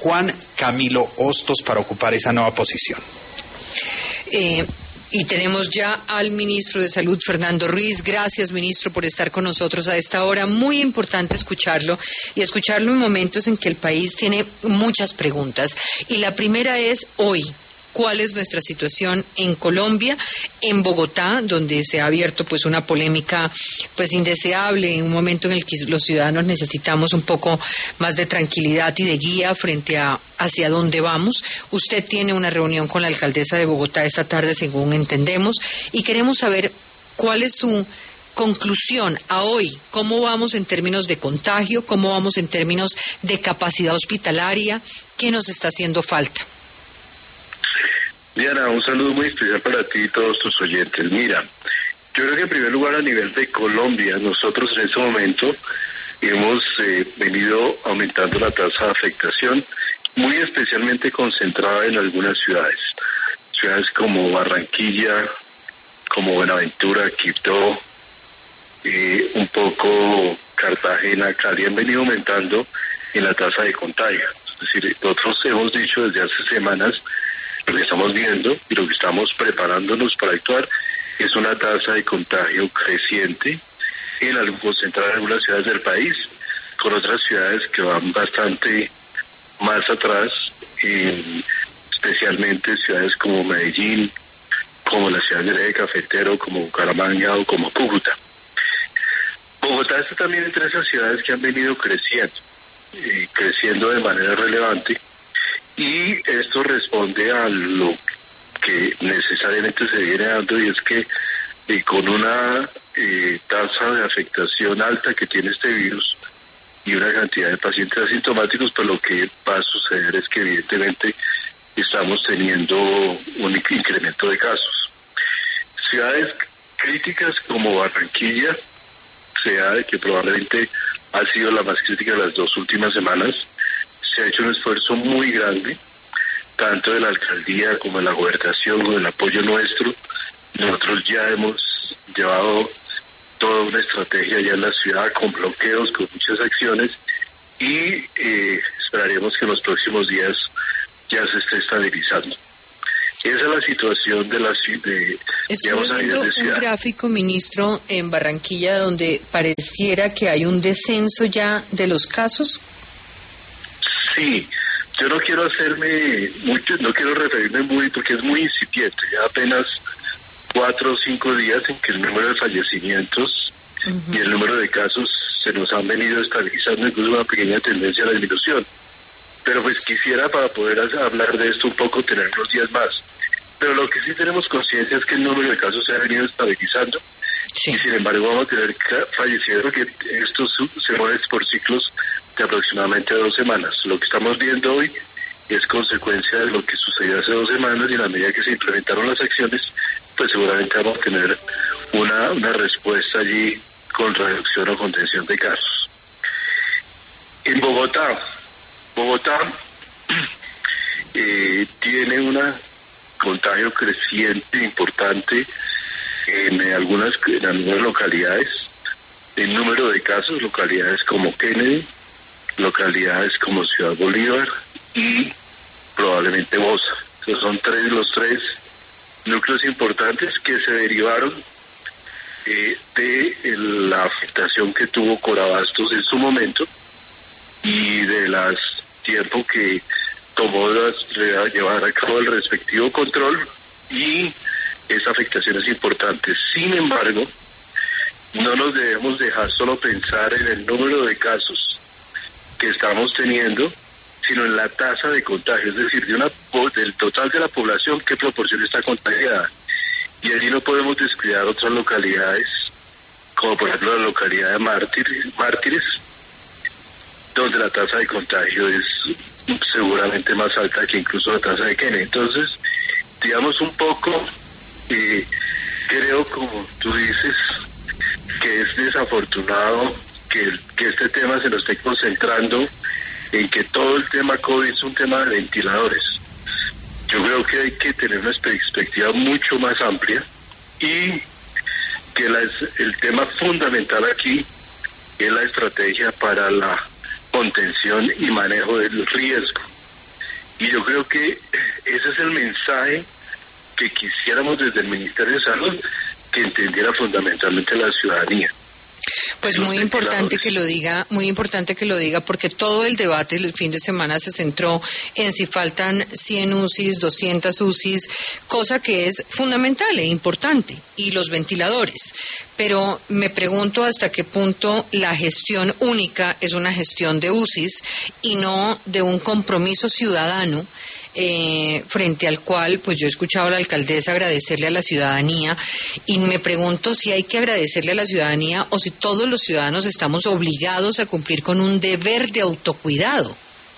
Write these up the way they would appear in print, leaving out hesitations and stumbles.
Juan Camilo Hostos para ocupar esa nueva posición. Y tenemos ya al ministro de Salud, Fernando Ruiz. Gracias, ministro, por estar con nosotros a esta hora. Muy importante escucharlo y escucharlo en momentos en que el país tiene muchas preguntas. Y la primera es hoy. ¿Cuál es nuestra situación en Colombia, en Bogotá, donde se ha abierto pues una polémica pues indeseable en un momento en el que los ciudadanos necesitamos un poco más de tranquilidad y de guía frente a hacia dónde vamos? Usted tiene una reunión con la alcaldesa de Bogotá esta tarde, según entendemos, y queremos saber cuál es su conclusión a hoy. ¿Cómo vamos en términos de contagio? ¿Cómo vamos en términos de capacidad hospitalaria? ¿Qué nos está haciendo falta? Diana, un saludo muy especial para ti y todos tus oyentes. Mira, yo creo que en primer lugar a nivel de Colombia, nosotros en este momento hemos venido aumentando la tasa de afectación, muy especialmente concentrada en algunas ciudades. Ciudades como Barranquilla, como Buenaventura, Quibdó, un poco Cartagena, Cali, han venido aumentando en la tasa de contagio. Es decir, nosotros hemos dicho desde hace semanas lo que estamos viendo y lo que estamos preparándonos para actuar es una tasa de contagio creciente concentrada en algunas ciudades del país, con otras ciudades que van bastante más atrás, especialmente ciudades como Medellín, como la ciudad de Eje Cafetero, como Bucaramanga o como Cúcuta. Bogotá está también entre esas ciudades que han venido creciendo de manera relevante. Y esto responde a lo que necesariamente se viene dando, y es que con una tasa de afectación alta que tiene este virus y una cantidad de pacientes asintomáticos, pues lo que va a suceder es que evidentemente estamos teniendo un incremento de casos. Ciudades críticas como Barranquilla, que probablemente ha sido la más crítica de las 2 últimas semanas, se ha hecho un esfuerzo muy grande, tanto de la alcaldía como de la gobernación, con el apoyo nuestro. Nosotros ya hemos llevado toda una estrategia ya en la ciudad, con bloqueos, con muchas acciones, y esperaremos que en los próximos días ya se esté estabilizando. Esa es la situación de la ciudad. Estoy viendo un gráfico, ministro, en Barranquilla, donde pareciera que hay un descenso ya de los casos. Sí, yo no quiero no quiero referirme muy, porque es muy incipiente, ya apenas 4 o 5 días en que el número de fallecimientos y el número de casos se nos han venido estabilizando, incluso una pequeña tendencia a la disminución. Pero pues quisiera, para poder hablar de esto un poco, tener unos días más. Pero lo que sí tenemos conciencia es que el número de casos se ha venido estabilizando, sí. Y sin embargo vamos a tener fallecidos, porque esto se mueve por ciclos de aproximadamente 2 semanas. Lo que estamos viendo hoy es consecuencia de lo que sucedió hace 2 semanas, y en la medida que se implementaron las acciones, pues seguramente vamos a tener una respuesta allí con reducción o contención de casos. En Bogotá tiene un contagio creciente importante en algunas localidades. El número de casos, localidades como Kennedy, localidades como Ciudad Bolívar y probablemente Bosa. Esos son los tres núcleos importantes que se derivaron de la afectación que tuvo Corabastos en su momento y de las tiempo que tomó llevar a cabo el respectivo control, y esa afectación es importante. Sin embargo, no nos debemos dejar solo pensar en el número de casos que estamos teniendo, sino en la tasa de contagio, es decir, del total de la población, qué proporción está contagiada. Y allí no podemos descuidar otras localidades, como por ejemplo la localidad de Mártires, donde la tasa de contagio es seguramente más alta que incluso la tasa de Kennedy. Entonces, digamos un poco, creo, como tú dices, que es desafortunado que este tema se lo esté concentrando en que todo el tema COVID es un tema de ventiladores. Yo creo que hay que tener una perspectiva mucho más amplia, y que el tema fundamental aquí es la estrategia para la contención y manejo del riesgo. Y yo creo que ese es el mensaje que quisiéramos desde el Ministerio de Salud que entendiera fundamentalmente la ciudadanía. Pues muy importante que lo diga, porque todo el debate el fin de semana se centró en si faltan 100 UCIs, 200 UCIs, cosa que es fundamental e importante, y los ventiladores. Pero me pregunto hasta qué punto la gestión única es una gestión de UCIs y no de un compromiso ciudadano frente al cual, pues yo he escuchado a la alcaldesa agradecerle a la ciudadanía, y me pregunto si hay que agradecerle a la ciudadanía o si todos los ciudadanos estamos obligados a cumplir con un deber de autocuidado.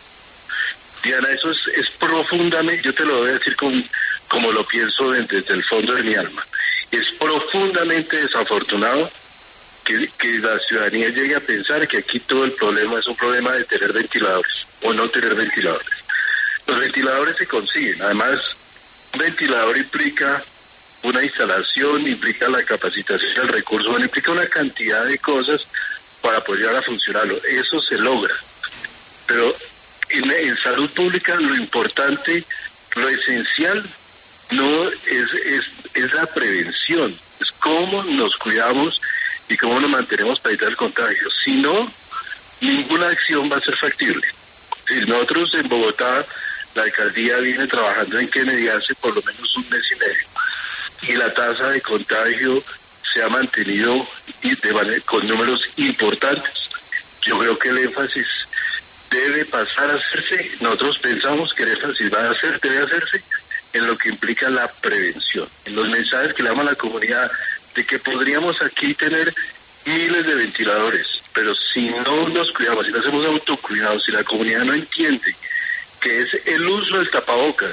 Diana, eso es profundamente, yo te lo voy a decir como lo pienso desde el fondo de mi alma, es profundamente desafortunado que la ciudadanía llegue a pensar que aquí todo el problema es un problema de tener ventiladores o no tener ventiladores. Los ventiladores se consiguen. Además, un ventilador implica una instalación, implica la capacitación del recurso, implica una cantidad de cosas para poder llegar a funcionarlo. Eso se logra. Pero en salud pública lo importante, lo esencial, no es la prevención. Es cómo nos cuidamos y cómo nos mantenemos para evitar el contagio. Si no, ninguna acción va a ser factible. Si nosotros en Bogotá, la alcaldía viene trabajando en Kennedy hace por lo menos un mes y medio, y la tasa de contagio se ha mantenido con números importantes. Yo creo que el énfasis debe pasar a hacerse, nosotros pensamos que el énfasis debe hacerse en lo que implica la prevención, en los mensajes que le damos a la comunidad de que podríamos aquí tener miles de ventiladores, pero si no nos cuidamos, si no hacemos autocuidado, si la comunidad no entiende que es el uso del tapabocas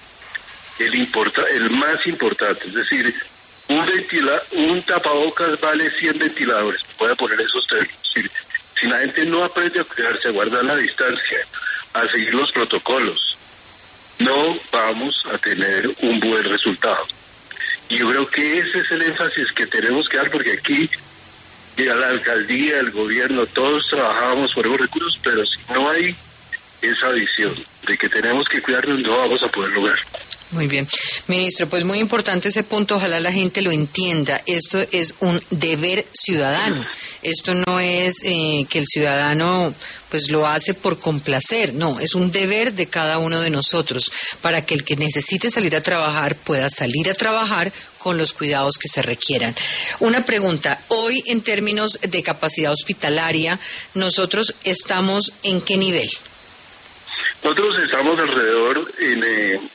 el más importante, es decir, un tapabocas vale 100 ventiladores, voy a poner esos términos. Es decir, si la gente no aprende a cuidarse, a guardar la distancia, a seguir los protocolos, no vamos a tener un buen resultado. Y yo creo que ese es el énfasis que tenemos que dar, porque aquí la alcaldía, el gobierno, todos trabajamos por esos recursos, pero si no hay esa visión de que tenemos que cuidarnos, no vamos a poder lograr. Muy bien. Ministro, pues muy importante ese punto, ojalá la gente lo entienda. Esto es un deber ciudadano. Esto no es que el ciudadano pues lo hace por complacer, no, es un deber de cada uno de nosotros para que el que necesite salir a trabajar pueda salir a trabajar con los cuidados que se requieran. Una pregunta, hoy en términos de capacidad hospitalaria, ¿nosotros estamos en qué nivel? Nosotros estamos alrededor en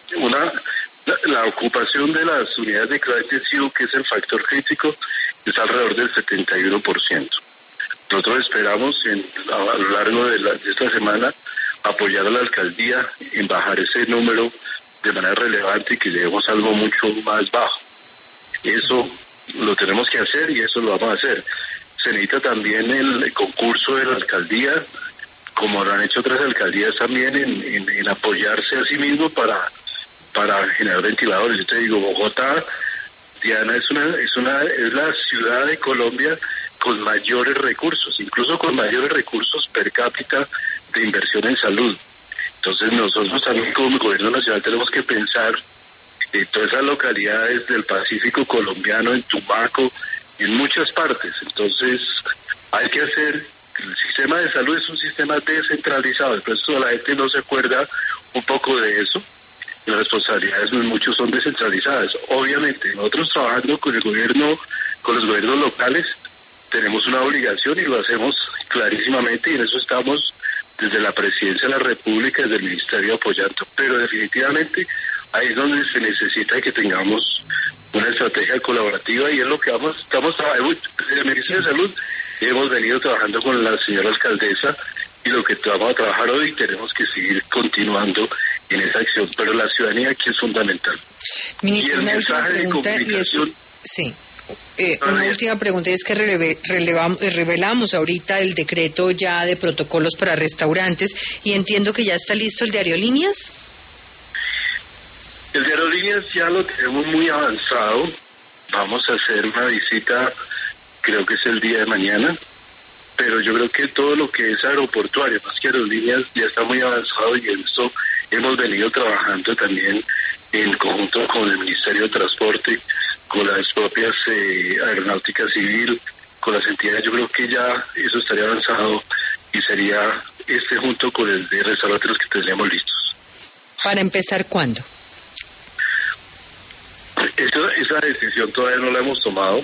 la ocupación de las unidades de cuidados intensivos, que es el factor crítico, es alrededor del 71%. Nosotros esperamos a lo largo de esta semana apoyar a la alcaldía en bajar ese número de manera relevante y que lleguemos a algo mucho más bajo. Eso lo tenemos que hacer y eso lo vamos a hacer. Se necesita también el concurso de la alcaldía, como lo han hecho otras alcaldías también, en apoyarse a sí mismo para generar ventiladores. Yo te digo, Bogotá, Diana, es la ciudad de Colombia con mayores recursos, incluso con mayores recursos per cápita de inversión en salud. Entonces nosotros también como gobierno nacional tenemos que pensar en todas esas localidades del Pacífico colombiano, en Tumaco, en muchas partes. Entonces hay que hacer. El sistema de salud es un sistema descentralizado, entonces la gente no se acuerda un poco de eso. Las responsabilidades muchos son descentralizadas. Obviamente, nosotros trabajando con el gobierno, con los gobiernos locales, tenemos una obligación y lo hacemos clarísimamente, y en eso estamos desde la Presidencia de la República, desde el Ministerio apoyando. Pero definitivamente ahí es donde se necesita que tengamos una estrategia colaborativa, y es lo que estamos trabajando desde el Ministerio de Salud. Hemos venido trabajando con la señora alcaldesa, y lo que vamos a trabajar hoy tenemos que seguir continuando en esa acción, pero la ciudadanía aquí es fundamental. Ministro, y el mensaje de comunicación... Sí. Una última pregunta, es que revelamos ahorita el decreto ya de protocolos para restaurantes, y entiendo que ya está listo el de aerolíneas. El de aerolíneas ya lo tenemos muy avanzado. Vamos a hacer una visita, creo que es el día de mañana, pero yo creo que todo lo que es aeroportuario, más que aerolíneas, ya está muy avanzado, y en esto hemos venido trabajando también en conjunto con el Ministerio de Transporte, con las propias Aeronáutica Civil, con las entidades. Yo creo que ya eso estaría avanzado y sería junto con el de restaurantes los que tendríamos listos. ¿Para empezar cuándo? Esa decisión todavía no la hemos tomado.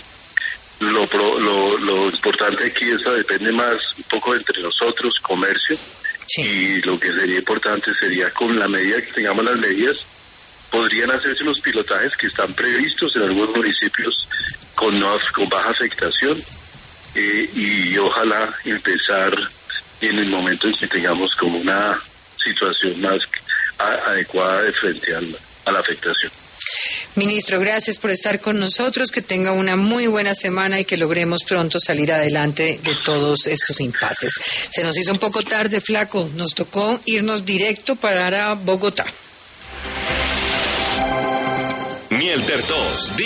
Lo importante aquí es que depende más un poco entre nosotros, comercio, sí. Y lo que sería importante sería, con la medida que tengamos las medidas, podrían hacerse los pilotajes que están previstos en algunos municipios con baja afectación, y ojalá empezar en el momento en que tengamos como una situación más adecuada de frente a la afectación. Ministro, gracias por estar con nosotros, que tenga una muy buena semana y que logremos pronto salir adelante de todos estos impases. Se nos hizo un poco tarde, flaco, nos tocó irnos directo para Bogotá. Miel Tertos.